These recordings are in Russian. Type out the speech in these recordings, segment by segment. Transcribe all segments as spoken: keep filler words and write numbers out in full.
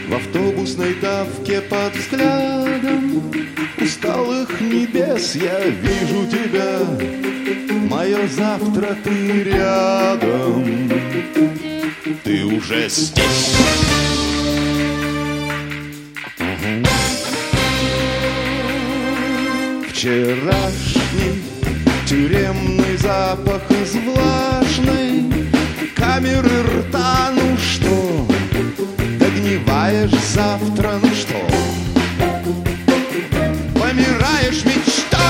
В автобусной давке под взглядом усталых небес я вижу тебя. Мое завтра ты рядом, ты уже здесь. Вчерашний тюремный запах из влажной камеры рта. Ну что, догниваешь завтра, ну что, помираешь мечта.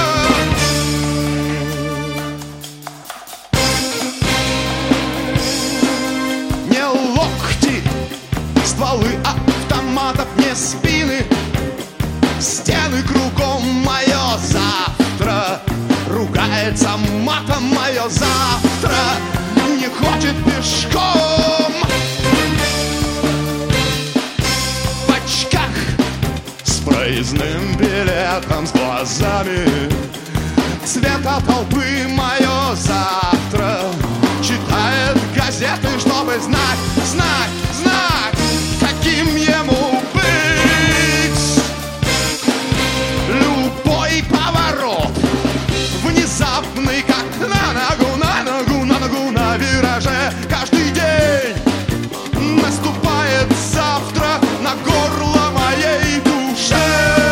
Не локти, стволы автоматов, не спины, стены кругом. Мое завтра ругается матом, мое завтра не хочет пешком. В очках с проездным билетом, с глазами цвета толпы. Мое завтра читает газеты, чтобы знать, знать, знать, каким ему быть. Любой поворот внезапный, как на ногу, на ногу, на ногу, на вираже. Каждый день наступает завтра на горло моей душе.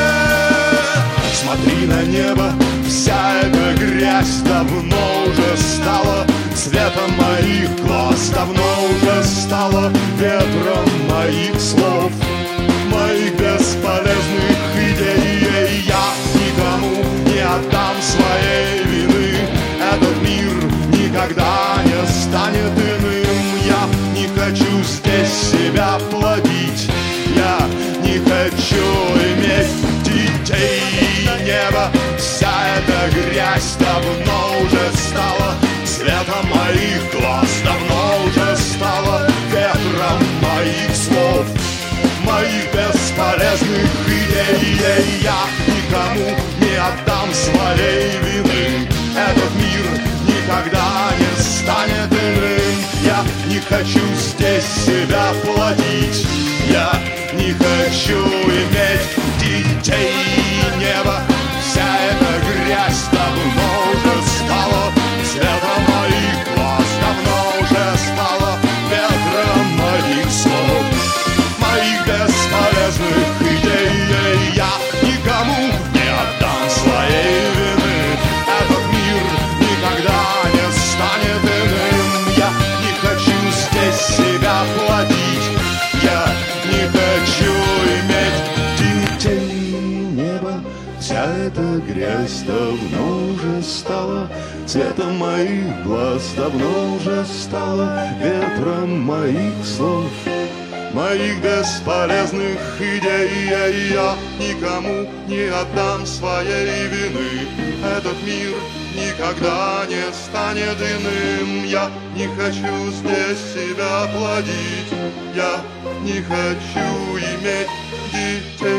Смотри на небо, вся эта грязь давно уже стала цветом моих глаз, давно уже стала ветром моих слов, моих бесполезных идей. Я никому не отдам своей вины, этот мир никогда не станет иным. Я не хочу здесь себя плодить, я не хочу иметь детей. Небо, вся эта грязь давно уже стала цветом моих глаз, давно уже стала ветром моих слов, моих бесполезных идей. Я никому не отдам своей вины, этот мир никогда не станет иным. Я не хочу здесь себя плодить, я не хочу иметь детей. Небо, вся эта грязь давно уже стала цветом моих глаз, давно уже стала ветром моих слов, моих бесполезных идей. Я никому не отдам своей вины, этот мир никогда не станет иным. Я не хочу здесь себя плодить, я не хочу иметь детей. Небо, вся эта грязь давно уже стала цветом моих глаз, давно уже стала ветром моих слов, моих бесполезных идей. Я никому не отдам своей вины, этот мир никогда не станет иным. Я не хочу здесь себя плодить, я не хочу иметь детей.